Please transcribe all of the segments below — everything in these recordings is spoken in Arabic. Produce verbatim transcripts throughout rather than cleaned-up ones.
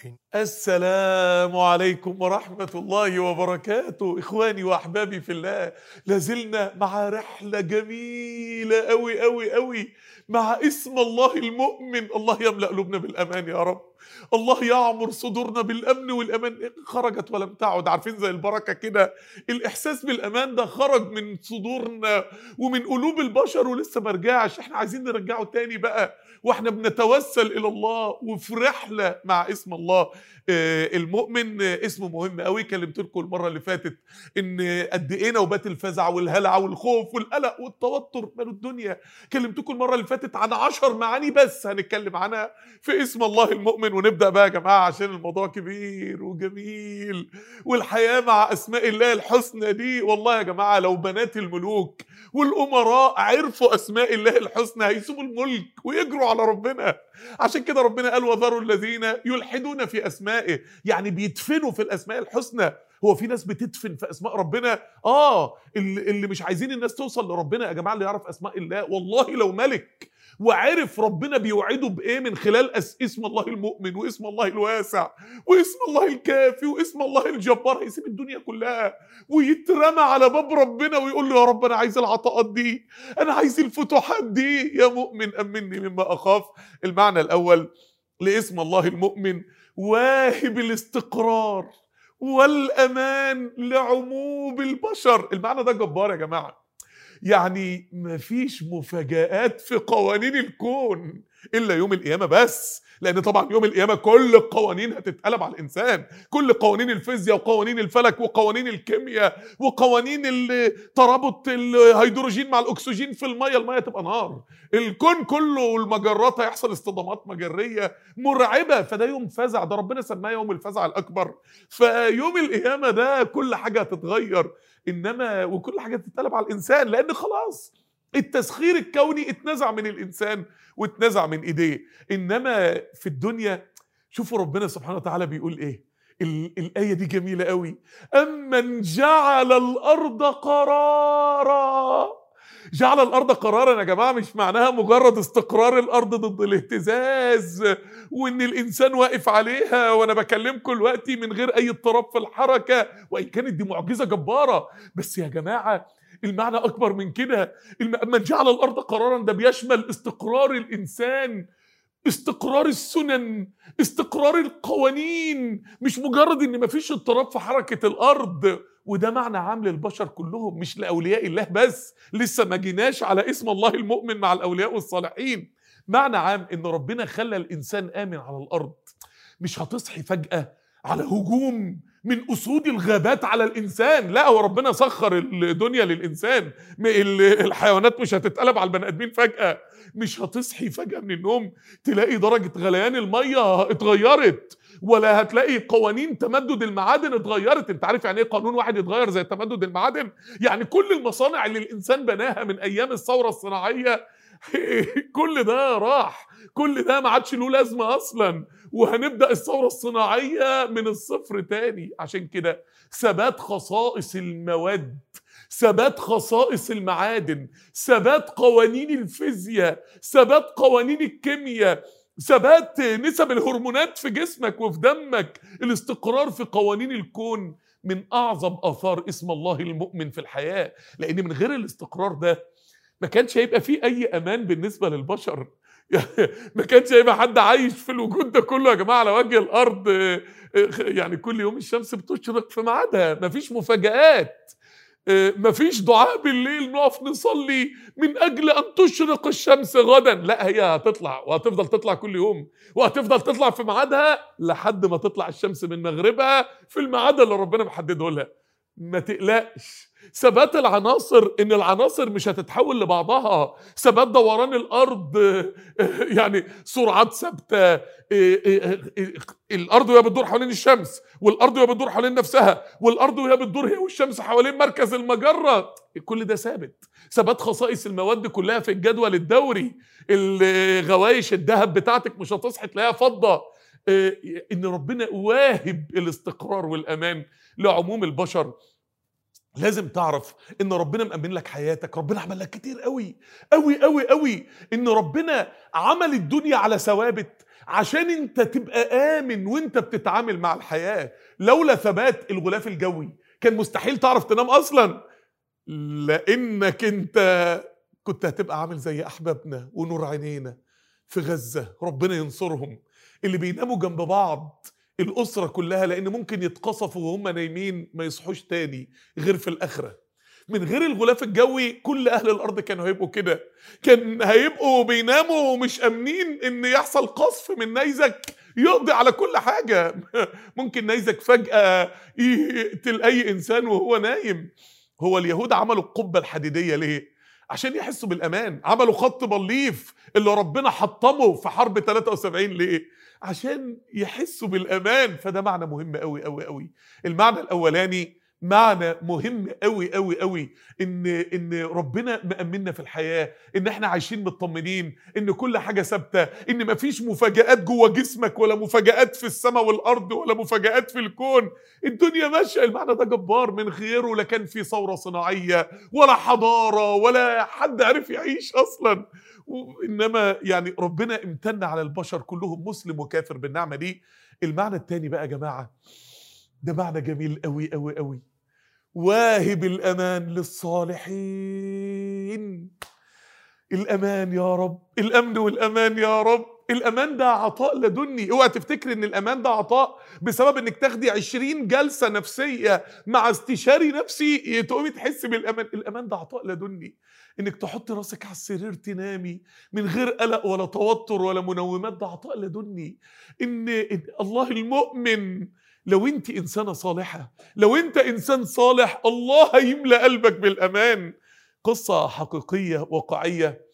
الصالحين. السلام عليكم ورحمة الله وبركاته. إخواني وأحبابي في الله، لازلنا مع رحلة جميلة أوي أوي أوي مع اسم الله المؤمن. الله يملأ قلوبنا بالأمان يا رب، الله يعمر صدورنا بالأمن والأمان. خرجت ولم تعد، عارفين زي البركة كده. الإحساس بالأمان ده خرج من صدورنا ومن قلوب البشر ولسه ما رجعش. احنا عايزين نرجعه تاني بقى، واحنا بنتوسل إلى الله وفي رحلة مع اسم الله المؤمن. اسمه مهم قوي. كلمت لكم المره اللي فاتت ان قد ايه نوبات الفزع والهلع والخوف والقلق والتوتر مالوا الدنيا. كلمتكم المره اللي فاتت عن عشر معاني بس هنتكلم عنها في اسم الله المؤمن. ونبدا بقى يا جماعه عشان الموضوع كبير وجميل، والحياه مع اسماء الله الحسنى دي والله يا جماعه لو بنات الملوك والامراء عرفوا اسماء الله الحسنى هيسيبوا الملك ويجروا على ربنا. عشان كده ربنا قال وذروا الذين يلحدون في اسمائه، يعني بيدفنوا في الاسماء الحسنى. هو في ناس بتدفن في اسماء ربنا؟ اه اللي, اللي مش عايزين الناس توصل لربنا يا جماعه اللي يعرف اسماء الله. والله لو ملك وعرف ربنا بيوعده بايه من خلال أس اسم الله المؤمن واسم الله الواسع واسم الله الكافي واسم الله الجبار، هيسيب الدنيا كلها ويترمى على باب ربنا ويقول له يا رب انا عايز العطاءات دي، انا عايز الفتوحات دي يا مؤمن امني مما اخاف. المعنى الاول لاسم الله المؤمن واهب الاستقرار والامان لعموم البشر. المعنى ده جبار يا جماعه، يعني مفيش مفاجآت في قوانين الكون إلا يوم القيامة بس، لأن طبعا يوم القيامة كل القوانين هتتقلب على الإنسان. كل قوانين الفيزياء وقوانين الفلك وقوانين الكيمياء وقوانين ترابط الهيدروجين مع الأكسجين في المية، المية تبقى نار. الكون كله والمجرات هيحصل اصطدامات مجرية مرعبة. فده يوم فزع، ده ربنا سماه يوم الفزع الأكبر. فيوم القيامة ده كل حاجة هتتغير، انما وكل حاجه تتقلب على الانسان، لان خلاص التسخير الكوني اتنزع من الانسان واتنزع من ايديه. انما في الدنيا شوفوا ربنا سبحانه وتعالى بيقول ايه. الايه دي جميله قوي. امن جعل الارض قرارا. جعل الارض قرارا يا جماعه مش معناها مجرد استقرار الارض ضد الاهتزاز وان الانسان واقف عليها وانا بكلمكم دلوقتي من غير اي اضطراب في الحركه، وان كانت دي معجزه جباره. بس يا جماعه المعنى اكبر من كده. من جعل الارض قرارا ده بيشمل استقرار الانسان، استقرار السنن، استقرار القوانين، مش مجرد ان مفيش اضطراب في حركة الارض. وده معنى عام للبشر كلهم مش لاولياء الله بس. لسه ما جيناش على اسم الله المؤمن مع الاولياء والصالحين. معنى عام ان ربنا خلى الانسان امن على الارض. مش هتصحي فجأة على هجوم من اسود الغابات على الانسان، لا هو ربنا سخر الدنيا للانسان. الحيوانات مش هتتقلب على البني ادمين فجأة. مش هتصحي فجأة من النوم تلاقي درجة غليان المية اتغيرت، ولا هتلاقي قوانين تمدد المعادن اتغيرت. انت عارف يعني ايه قانون واحد يتغير زي تمدد المعادن؟ يعني كل المصانع اللي الانسان بناها من ايام الثورة الصناعية كل ده راح، كل ده ما عادش له لازمة اصلا، وهنبدأ الثورة الصناعية من الصفر تاني. عشان كده ثبات خصائص المواد، ثبات خصائص المعادن، ثبات قوانين الفيزياء، ثبات قوانين الكيمياء، ثبات نسب الهرمونات في جسمك وفي دمك، الاستقرار في قوانين الكون من أعظم آثار اسم الله المؤمن في الحياة. لأن من غير الاستقرار ده ما كانش هيبقى فيه أي أمان بالنسبة للبشر. ما كانش هيبقى حد عايش في الوجود ده كله يا جماعة على وجه الأرض. يعني كل يوم الشمس بتشرق في ميعادها، مفيش مفاجآت، مفيش دعاء بالليل نقف نصلي من أجل أن تشرق الشمس غدا. لا هي هتطلع وهتفضل تطلع كل يوم، وهتفضل تطلع في ميعادها لحد ما تطلع الشمس من مغربها في الميعاد اللي ربنا محدده لها. ما تقلقش. ثبات العناصر ان العناصر مش هتتحول لبعضها. ثبات دوران الارض، يعني سرعات ثابته. الارض وهي بتدور حوالين الشمس، والارض وهي بتدور حوالين نفسها، والارض وهي بتدور هي والشمس حوالين مركز المجره. كل ده ثابت. ثبات خصائص المواد كلها في الجدول الدوري. الغوايش الذهب بتاعتك مش هتصحي تلاقيها فضه. ان ربنا واهب الاستقرار والامان لعموم البشر. لازم تعرف ان ربنا مأمن لك حياتك. ربنا عمل لك كتير قوي قوي قوي قوي. ان ربنا عمل الدنيا على ثوابت عشان انت تبقى آمن وانت بتتعامل مع الحياة. لولا ثبات الغلاف الجوي كان مستحيل تعرف تنام اصلا، لانك انت كنت هتبقى عامل زي احبابنا ونور عينينا في غزة، ربنا ينصرهم، اللي بيناموا جنب بعض الأسرة كلها، لأن ممكن يتقصفوا وهم نايمين ما يصحوش تاني غير في الآخرة. من غير الغلاف الجوي كل أهل الأرض كانوا هيبقوا كده، كان هيبقوا بيناموا ومش أمنين إن يحصل قصف من نيزك يقضي على كل حاجة. ممكن نيزك فجأة يقتل أي إنسان وهو نايم. هو اليهود عملوا القبة الحديدية ليه؟ عشان يحسوا بالأمان. عملوا خط بليف اللي ربنا حطمه في حرب ثلاثة وسبعين ليه؟ عشان يحسوا بالأمان. فده معنى مهم قوي قوي قوي. المعنى الأولاني معنى مهم قوي قوي قوي، ان ان ربنا مأمننا في الحياة، ان احنا عايشين مطمنين، ان كل حاجة ثابتة، ان مفيش مفاجآت جوه جسمك ولا مفاجآت في السماء والارض ولا مفاجآت في الكون. الدنيا ماشية. المعنى ده جبار، من غيره لا كان في ثورة صناعية ولا حضارة ولا حد عرف يعيش اصلا. انما يعني ربنا امتن على البشر كلهم، مسلم وكافر، بالنعمة دي. المعنى التاني بقى يا جماعة، ده معنى جميل قوي قوي قوي. واهب الأمان للصالحين. الأمان يا رب، الأمن والأمان يا رب. الأمان ده عطاء لدني. اوعى تفتكر ان الأمان ده عطاء بسبب انك تاخدي عشرين جلسة نفسية مع استشاري نفسي تقومي تحسي بالأمان. الأمان ده عطاء لدني، انك تحطي راسك على السرير تنامي من غير قلق ولا توتر ولا منومات. ده عطاء لدني. ان الله المؤمن، لو انت انسانة صالحة، لو انت انسان صالح، الله هيملأ قلبك بالامان. قصة حقيقية واقعية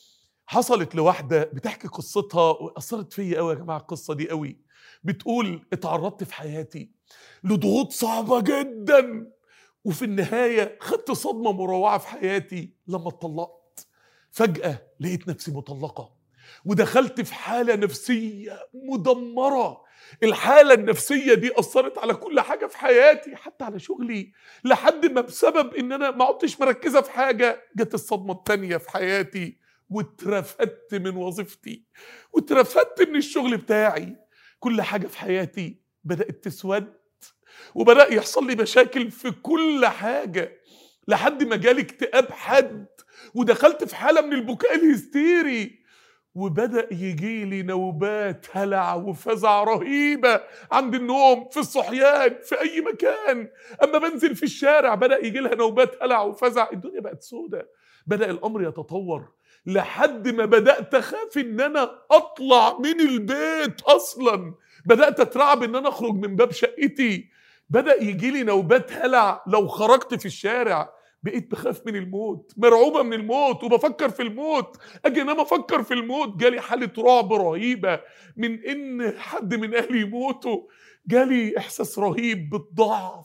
حصلت لواحدة بتحكي قصتها واثرت فيا قوي يا جماعة. القصة دي قوي. بتقول اتعرضت في حياتي لضغوط صعبة جدا، وفي النهاية خدت صدمة مروعة في حياتي لما اتطلقت. فجأة لقيت نفسي مطلقة ودخلت في حالة نفسية مدمرة. الحالة النفسية دي أثرت على كل حاجة في حياتي، حتى على شغلي، لحد ما بسبب إن أنا ما عدتش مركزة في حاجة جت الصدمة التانية في حياتي، واترفدت من وظيفتي واترفدت من الشغل بتاعي. كل حاجة في حياتي بدأت تسود، وبدأ يحصل لي مشاكل في كل حاجة، لحد ما جالي اكتئاب حاد، ودخلت في حالة من البكاء الهستيري، وبدأ يجي لي نوبات هلع وفزع رهيبة عند النوم، في الصحيان، في أي مكان. أما بنزل في الشارع بدأ يجي لها نوبات هلع وفزع. الدنيا بقت سودة. بدأ الأمر يتطور لحد ما بدأت أخاف إن أنا أطلع من البيت أصلا. بدأت أترعب إن أنا أخرج من باب شقتي. بدأ يجي لي نوبات هلع لو خرجت في الشارع. بقيت بخاف من الموت، مرعوبة من الموت، وبفكر في الموت. أجي أنام أفكر في الموت. جالي حالة رعب رهيبة من إن حد من أهلي يموتوا. جالي إحساس رهيب بالضعف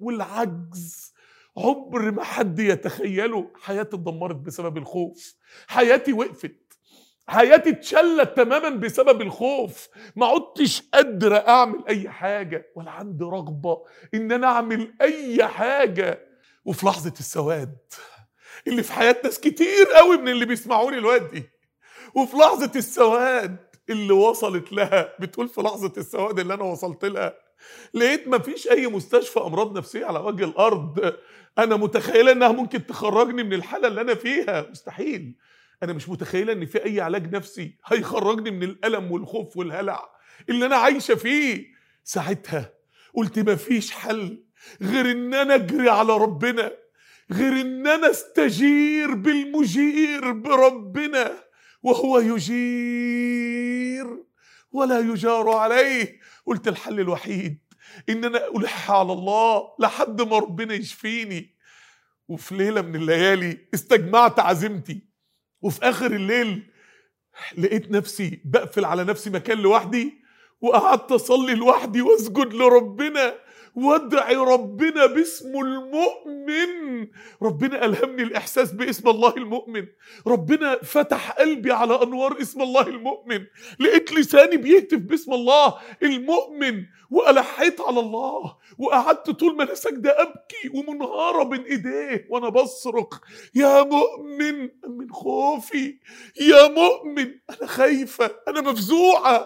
والعجز عمر ما حد يتخيله. حياتي اتدمرت بسبب الخوف. حياتي وقفت. حياتي اتشلت تماما بسبب الخوف. ما عدتش قادرة أعمل أي حاجة، ولا عندي رغبة إن أنا أعمل أي حاجة. وفي لحظة السواد اللي في حياة ناس كتير قوي من اللي بيسمعوني دلوقتي، وفي لحظة السواد اللي وصلت لها، بتقول في لحظة السواد اللي أنا وصلت لها لقيت مفيش أي مستشفى أمراض نفسية على وجه الأرض أنا متخيلة إنها ممكن تخرجني من الحالة اللي أنا فيها. مستحيل. أنا مش متخيلة إن في أي علاج نفسي هيخرجني من الألم والخوف والهلع اللي أنا عايشة فيه. ساعتها قلت مفيش حل غير إن أنا أجري على ربنا، غير إن أنا استجير بالمجير بربنا، وهو يجير ولا يجار عليه. قلت الحل الوحيد إن أنا ألح على الله لحد ما ربنا يشفيني. وفي ليلة من الليالي استجمعت عزيمتي، وفي آخر الليل لقيت نفسي بقفل على نفسي مكان لوحدي، وقعدت أصلي لوحدي واسجد لربنا وادعي ربنا باسمه المؤمن. ربنا ألهمني الإحساس باسم الله المؤمن. ربنا فتح قلبي على أنوار اسم الله المؤمن. لقيت لساني بيهتف باسم الله المؤمن، وألحيت على الله، وقعدت طول ما أنا ساجدة أبكي ومنهارة بين إيديه وأنا بصرخ يا مؤمن من خوفي، يا مؤمن أنا خايفة، أنا مفزوعة،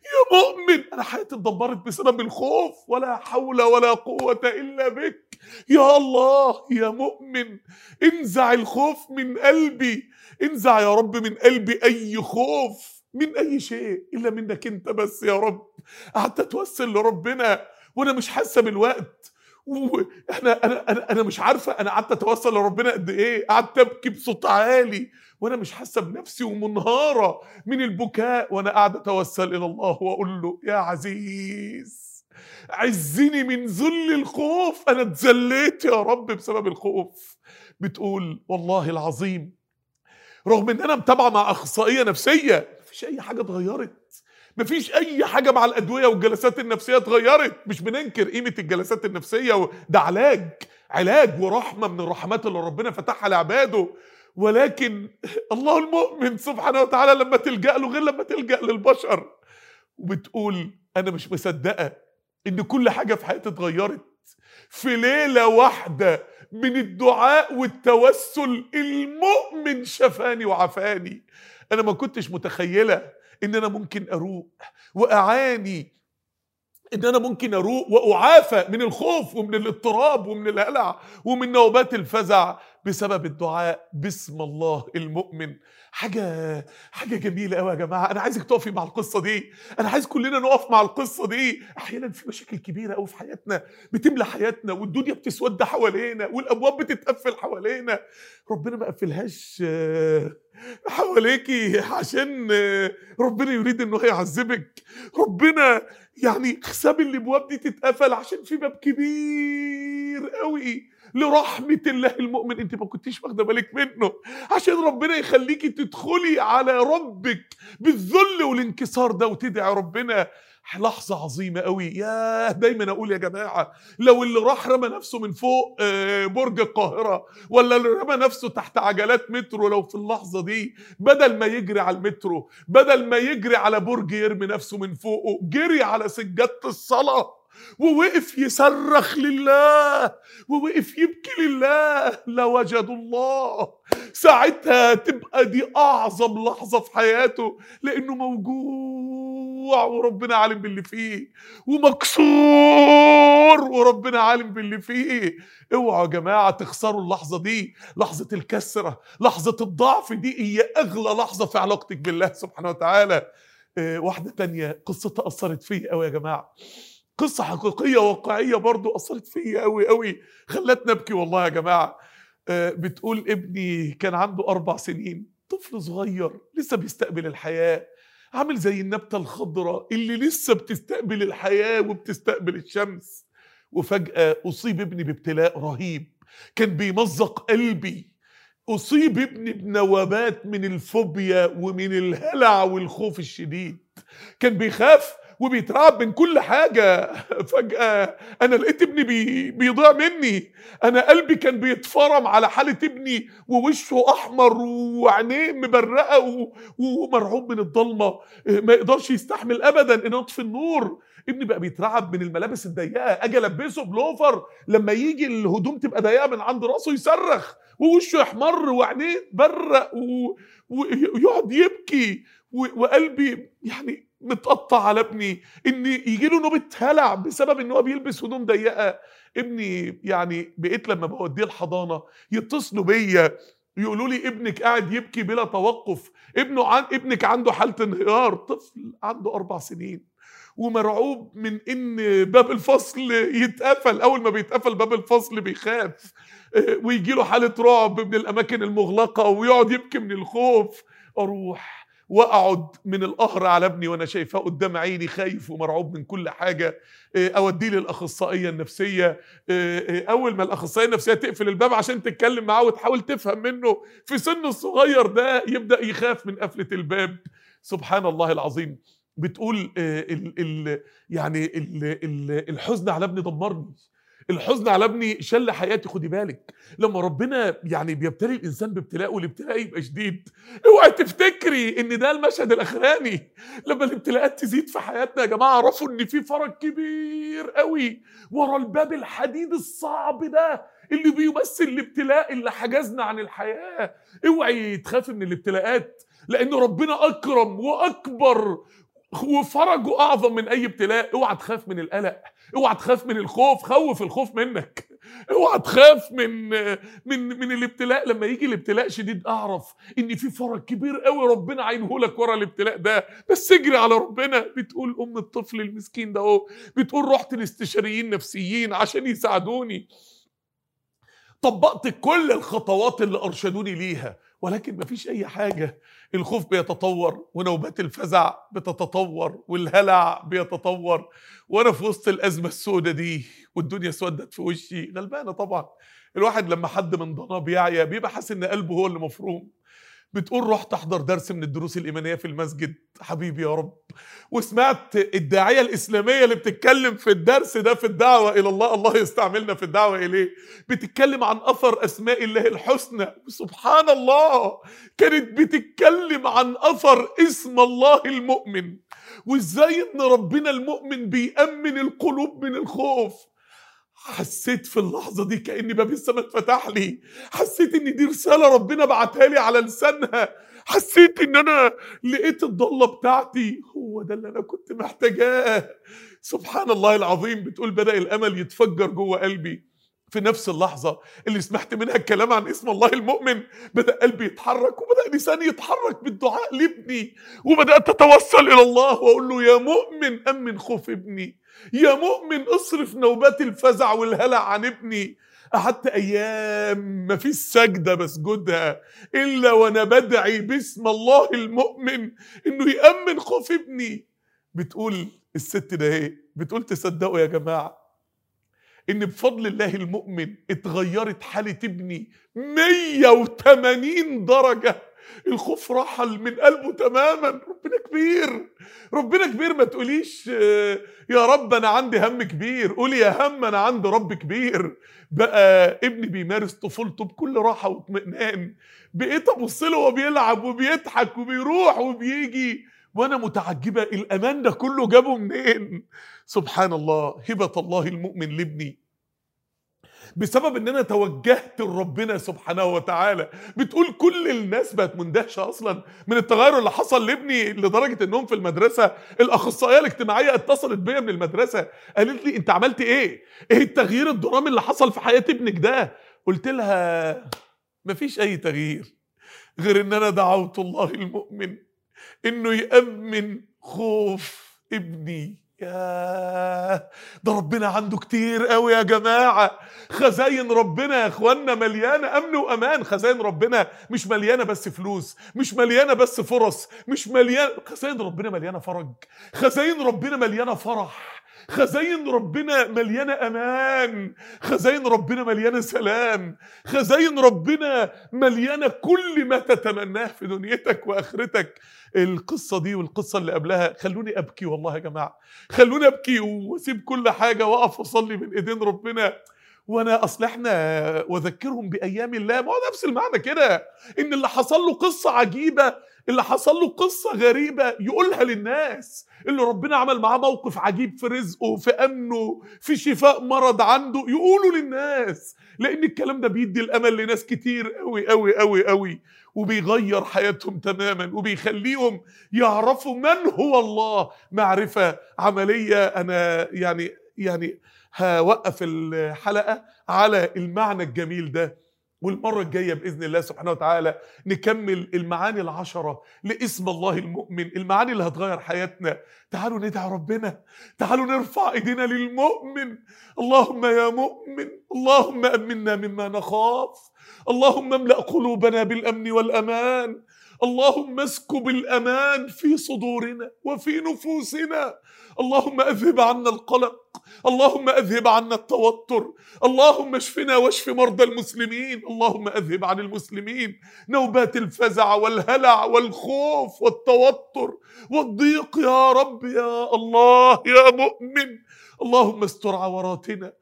يا مؤمن انا حياتي اتدمرت بسبب الخوف، ولا حول ولا قوة الا بك يا الله. يا مؤمن انزع الخوف من قلبي، انزع يا رب من قلبي اي خوف من اي شيء الا منك انت بس يا رب. قعدت اتوسل لربنا وانا مش حاسه بالوقت، واحنا انا انا انا مش عارفه انا قعدت اتوسل لربنا قد ايه. قعدت ابكي بصوت عالي وانا مش حاسه بنفسي ومنهاره من البكاء، وانا قاعد اتوسل الى الله واقول له يا عزيز عزني من ذل الخوف، انا اتذليت يا رب بسبب الخوف. بتقول والله العظيم رغم ان انا متابعه مع اخصائيه نفسيه مفيش اي حاجه اتغيرت، مفيش اي حاجه مع الادويه والجلسات النفسيه اتغيرت. مش بننكر قيمه الجلسات النفسيه، ده علاج علاج ورحمه من الرحمات اللي ربنا فتحها لعباده، ولكن الله المؤمن سبحانه وتعالى لما تلجأ له غير لما تلجأ للبشر. وبتقول انا مش مصدقه ان كل حاجه في حياتي اتغيرت في ليله واحده من الدعاء والتوسل. المؤمن شفاني وعافاني. انا ما كنتش متخيله ان انا ممكن اروق واعاني، ان انا ممكن اروق واعافى من الخوف ومن الاضطراب ومن الهلع ومن نوبات الفزع بسبب الدعاء باسم الله المؤمن. حاجه حاجه جميله قوي يا جماعه. انا عايزك تقفي مع القصه دي، انا عايز كلنا نقف مع القصه دي. احيانا في مشاكل كبيره قوي في حياتنا بتملى حياتنا، والدنيا بتسود حوالينا والابواب بتتقفل حوالينا. ربنا ما قفلهاش حواليكي عشان ربنا يريد انه يعذبك. ربنا يعني ساب الابواب دي تتقفل عشان في باب كبير قوي لرحمة الله المؤمن انت ما كنتيش واخده بالك منه، عشان ربنا يخليكي تدخلي على ربك بالذل والانكسار ده وتدعي ربنا. لحظة عظيمة قوي. يا دايما اقول يا جماعة لو اللي راح رمى نفسه من فوق برج القاهرة، ولا اللي رمى نفسه تحت عجلات مترو، لو في اللحظة دي بدل ما يجري على المترو، بدل ما يجري على برج يرمي نفسه من فوقه، جري على سجادة الصلاة ووقف يصرخ لله ووقف يبكي لله لوجدوا الله. ساعتها تبقى دي اعظم لحظة في حياته، لانه موجوع وربنا عالم باللي فيه، ومكسور وربنا عالم باللي فيه. اوعوا يا جماعة تخسروا اللحظة دي، لحظة الكسرة، لحظة الضعف دي هي اغلى لحظة في علاقتك بالله سبحانه وتعالى. اه واحدة تانية قصتها اثرت فيا قوي يا جماعة، قصة حقيقية واقعية برضو أثرت فيا قوي قوي، خلتني أبكي والله يا جماعة. آه بتقول ابني كان عنده أربع سنين، طفل صغير لسه بيستقبل الحياة، عامل زي النبتة الخضراء اللي لسه بتستقبل الحياة وبتستقبل الشمس. وفجأة أصيب ابني بابتلاء رهيب كان بيمزق قلبي. أصيب ابني بنوبات من الفوبيا ومن الهلع والخوف الشديد، كان بيخاف وبيترعب من كل حاجة. فجأة أنا لقيت ابني بي بيضيع مني، أنا قلبي كان بيتفرم على حالة ابني ووشه أحمر وعينيه مبرقة ومرعوب من الضلمة، ما يقدرش يستحمل أبدا إن يطفي النور. ابني بقى بيترعب من الملابس الضيقة، أجي ألبسه بلوفر لما يجي الهدوم تبقى ضيقة من عند راسه يصرخ ووشه يحمر وعينيه تبرق ويقعد يبكي، وقلبي يعني متقطع على ابني ان يجي له نوبه هلع بسبب ان هو بيلبس هدوم ضيقه. ابني يعني بقيت لما بوديه الحضانه يتصلوا بيا يقولوا لي ابنك قاعد يبكي بلا توقف، ابنه عن ابنك عنده حاله انهيار. طفل عنده اربع سنين ومرعوب من ان باب الفصل يتقفل، اول ما بيتقفل باب الفصل بيخاف ويجي له حاله رعب من الاماكن المغلقه ويقعد يبكي من الخوف. اروح واقعد من القهر على ابني وانا شايفاه قدام عيني خايف ومرعوب من كل حاجه، اوديه للاخصائيه النفسيه. اول ما الاخصائيه النفسيه تقفل الباب عشان تتكلم معاه وتحاول تفهم منه في سن الصغير ده، يبدا يخاف من قفله الباب. سبحان الله العظيم. بتقول ال ال يعني ال ال الحزن على ابني دمرني، الحزن على ابني شل حياتي. خدي بالك لما ربنا يعني بيبتلي الانسان بابتلاء والابتلاء يبقى شديد، اوعي تفتكري ان ده المشهد الاخراني. لما الابتلاءات تزيد في حياتنا يا جماعه اعرفوا ان في فرج كبير قوي ورا الباب الحديد الصعب ده اللي بيمثل الابتلاء اللي حجزنا عن الحياه. اوعي تخافي من الابتلاءات، لان ربنا اكرم واكبر وفرجه اعظم من اي ابتلاء. اوعى تخاف من القلق، اوعى تخاف من الخوف، خوف الخوف منك. اوعى تخاف من من من الابتلاء. لما يجي الابتلاء شديد اعرف ان في فرج كبير قوي ربنا عينه لك ورا الابتلاء ده، بس اجري على ربنا. بتقول ام الطفل المسكين ده اهو، بتقول رحت لاستشاريين نفسيين عشان يساعدوني، طبقت كل الخطوات اللي ارشدوني ليها، ولكن مفيش اي حاجه. الخوف بيتطور، ونوبات الفزع بتتطور، والهلع بيتطور، وانا في وسط الازمه السوداء دي والدنيا سودت في وشي. غلبانه طبعا. الواحد لما حد من ضناه بيعيا بيبقى حاسس ان قلبه هو اللي مفروم. بتقول رحت احضر درس من الدروس الايمانيه في المسجد، حبيبي يا رب، وسمعت الداعيه الاسلاميه اللي بتتكلم في الدرس ده في الدعوه الى الله، الله يستعملنا في الدعوه اليه، بتتكلم عن اثر اسماء الله الحسنى. سبحان الله، كانت بتتكلم عن اثر اسم الله المؤمن، وازاي ان ربنا المؤمن بيأمن القلوب من الخوف. حسيت في اللحظة دي كأن باب السماء اتفتح لي، حسيت ان دي رسالة ربنا بعتها لي على لسانها، حسيت ان انا لقيت الضالة بتاعتي، هو ده اللي انا كنت محتاجاه. سبحان الله العظيم. بتقول بدأ الامل يتفجر جوه قلبي في نفس اللحظة اللي سمعت منها الكلام عن اسم الله المؤمن. بدأ قلبي يتحرك، وبدأ لساني يتحرك بالدعاء لابني، وبدأت أتوسل إلى الله وأقول له يا مؤمن أمن خوف ابني، يا مؤمن اصرف نوبات الفزع والهلع عن ابني. قعدت أيام ما فيش سجدة بسجدها إلا وأنا بدعي باسم الله المؤمن إنه يأمن خوف ابني. بتقول الست ده ايه؟ بتقول تصدقوا يا جماعة ان بفضل الله المؤمن اتغيرت حالة ابني مية وتمانين درجة. الخوف رحل من قلبه تماما. ربنا كبير، ربنا كبير. ما تقوليش يا رب انا عندي هم كبير، قولي يا هم انا عندي رب كبير. بقى ابني بيمارس طفولته بكل راحة واطمئنان، بقيت ابص له وهو بيلعب وبيضحك وبيروح وبيجي وانا متعجبه الامان ده كله جابه منين. سبحان الله. هبه الله المؤمن لابني بسبب ان انا توجهت لربنا سبحانه وتعالى. بتقول كل الناس بقت مندهشه اصلا من التغير اللي حصل لابني، لدرجه انهم في المدرسه الاخصائيه الاجتماعيه اتصلت بيا من المدرسه قالت لي انت عملت ايه؟ ايه التغيير الدرامي اللي حصل في حياه ابنك ده؟ قلت لها مفيش اي تغيير غير ان انا دعوت الله المؤمن انه يأمن خوف ابني. ياه، ده ربنا عنده كتير قوي يا جماعة. خزاين ربنا يا اخوانا مليانة امن وامان. خزاين ربنا مش مليانة بس فلوس، مش مليانة بس فرص، مش مليانة. خزاين ربنا مليانة فرج، خزاين ربنا مليانة فرح، خزاين ربنا مليانة امان، خزاين ربنا مليانة سلام، خزاين ربنا مليانة كل ما تتمناه في دنيتك واخرتك. القصة دي والقصة اللي قبلها خلوني ابكي والله يا جماعة، خلوني ابكي واسيب كل حاجة واقف اصلي من ايدين ربنا. وانا اصل احنا وذكرهم بايام الله، ما هو نفس المعنى كده، ان اللي حصل له قصة عجيبة، اللي حصل له قصة غريبة يقولها للناس، اللي ربنا عمل معاه موقف عجيب في رزقه، في امنه، في شفاء مرض عنده، يقولوا للناس، لان الكلام ده بيدي الامل لناس كتير قوي قوي قوي قوي، وبيغير حياتهم تماما، وبيخليهم يعرفوا من هو الله معرفة عملية. انا يعني يعني هوقف الحلقة على المعنى الجميل ده، والمرة الجاية بإذن الله سبحانه وتعالى نكمل المعاني العشرة لاسم الله المؤمن، المعاني اللي هتغير حياتنا. تعالوا ندعي ربنا، تعالوا نرفع ايدينا للمؤمن. اللهم يا مؤمن، اللهم أمنا مما نخاف، اللهم املأ قلوبنا بالأمن والأمان، اللهم اسكب الأمان في صدورنا وفي نفوسنا، اللهم أذهب عنا القلق، اللهم أذهب عنا التوتر، اللهم اشفنا واشف مرضى المسلمين، اللهم أذهب عن المسلمين نوبات الفزع والهلع والخوف والتوتر والضيق يا رب يا الله يا مؤمن. اللهم استر عوراتنا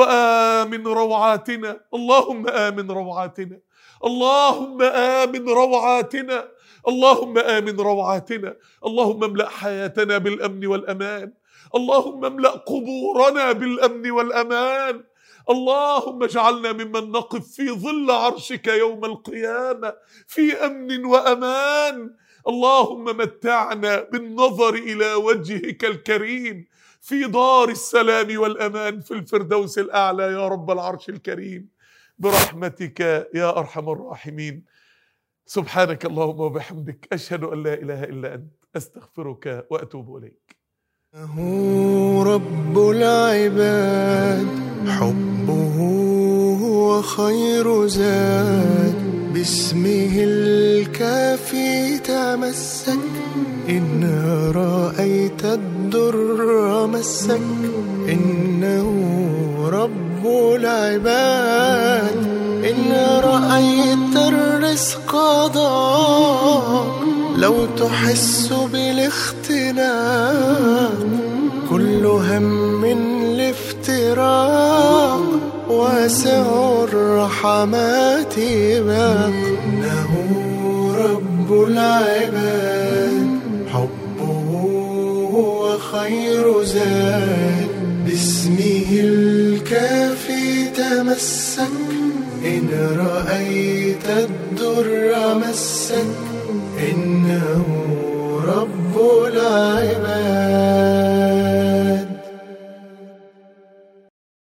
وآمن روعاتنا، اللهم آمن روعاتنا، اللهم آمن روعاتنا، اللهم آمن روعاتنا، اللهم املأ حياتنا بالأمن والأمان، اللهم املأ قبورنا بالأمن والأمان، اللهم اجعلنا ممن نقف في ظل عرشك يوم القيامة في أمن وأمان. اللهم متعنا بالنظر إلى وجهك الكريم في دار السلام والأمان في الفردوس الأعلى يا رب العرش الكريم برحمتك يا أرحم الراحمين. سبحانك اللهم وبحمدك، أشهد أن لا إله إلا أنت، أستغفرك وأتوب إليك. هو رب العباد حبه هو خير زاد، باسمه الكافي تمسك، إن رأيت الدر مسك، إنه رب العباد، إن رأيت الرزق ضاق، لو تحس بالاختناق، كل هم الافتراق، واسع الرحمات باق، إنه رب العباد حبه هو خير زاد، باسمه الكافي تمسك، إن رأيت الدر مسك، إنه رب